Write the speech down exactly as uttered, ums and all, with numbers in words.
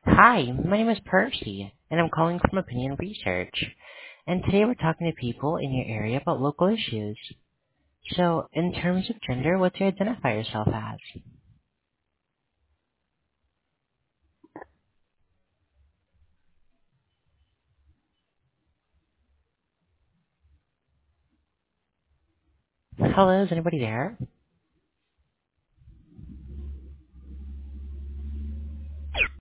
Hi, my name is Percy, and I'm calling from Opinion Research. And today we're talking to people in your area about local issues. So, in terms of gender, what do you identify yourself as? Hello, is anybody there?